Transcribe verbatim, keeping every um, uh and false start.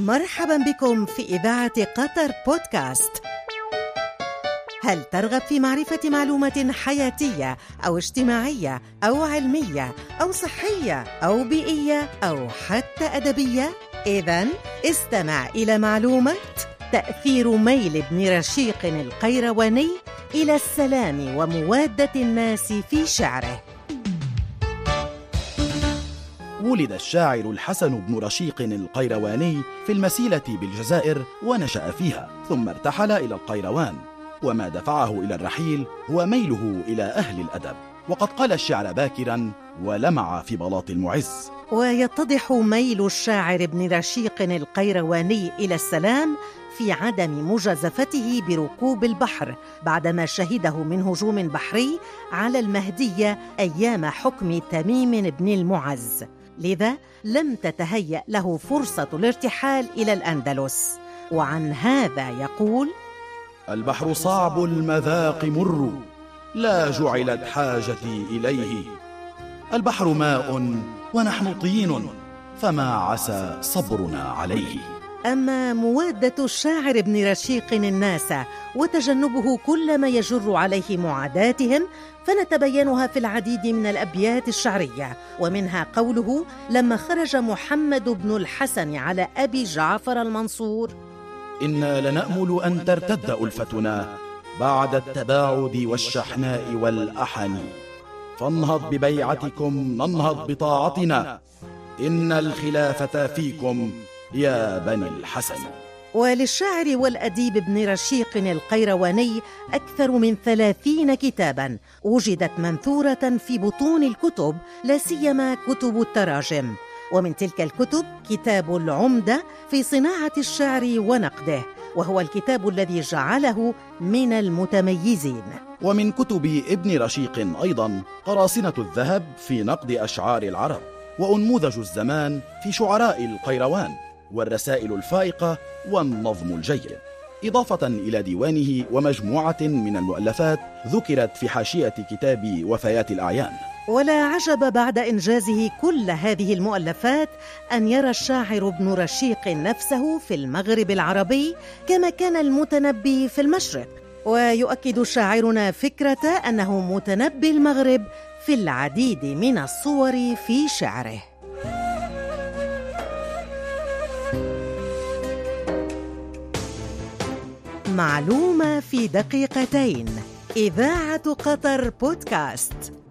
مرحبا بكم في إذاعة قطر بودكاست. هل ترغب في معرفة معلومة حياتية أو اجتماعية أو علمية أو صحية أو بيئية أو حتى أدبية؟ إذن استمع إلى معلومة تأثير ميل ابن رشيق القيرواني إلى السلام وموادة الناس في شعره. ولد الشاعر الحسن بن رشيق القيرواني في المسيلة بالجزائر ونشأ فيها، ثم ارتحل إلى القيروان، وما دفعه إلى الرحيل هو ميله إلى أهل الأدب، وقد قال الشعر باكرا ولمع في بلاط المعز. ويتضح ميل الشاعر ابن رشيق القيرواني إلى السلام في عدم مجازفته بركوب البحر بعدما شهده من هجوم بحري على المهدية أيام حكم تميم بن المعز، لذا لم تتهيأ له فرصة الارتحال إلى الأندلس. وعن هذا يقول: البحر صعب المذاق مر، لا جعلت حاجتي إليه. البحر ماء ونحن طين، فما عسى صبرنا عليه. أما موادة الشاعر ابن رشيق الناس وتجنبه كل ما يجر عليه معاداتهم فنتبينها في العديد من الأبيات الشعرية، ومنها قوله لما خرج محمد بن الحسن على أبي جعفر المنصور: إنا لنأمل أن ترتد ألفتنا بعد التباعد والشحناء والأحن، فانهض ببيعتكم ننهض بطاعتنا، إن الخلافة فيكم يا بني الحسن. وللشاعر والأديب ابن رشيق القيرواني أكثر من ثلاثين كتاباً وجدت منثورة في بطون الكتب، لا سيما كتب التراجم. ومن تلك الكتب كتاب العمدة في صناعة الشعر ونقده، وهو الكتاب الذي جعله من المتميزين. ومن كتب ابن رشيق أيضاً قراصنة الذهب في نقد أشعار العرب، وأنموذج الزمان في شعراء القيروان، والرسائل الفائقة والنظم الجيد، إضافة إلى ديوانه ومجموعة من المؤلفات ذكرت في حاشية كتاب وفيات الأعيان. ولا عجب بعد إنجازه كل هذه المؤلفات أن يرى الشاعر ابن رشيق نفسه في المغرب العربي كما كان المتنبي في المشرق. ويؤكد شاعرنا فكرة أنه متنبي المغرب في العديد من الصور في شعره. معلومة في دقيقتين. إذاعة قطر بودكاست.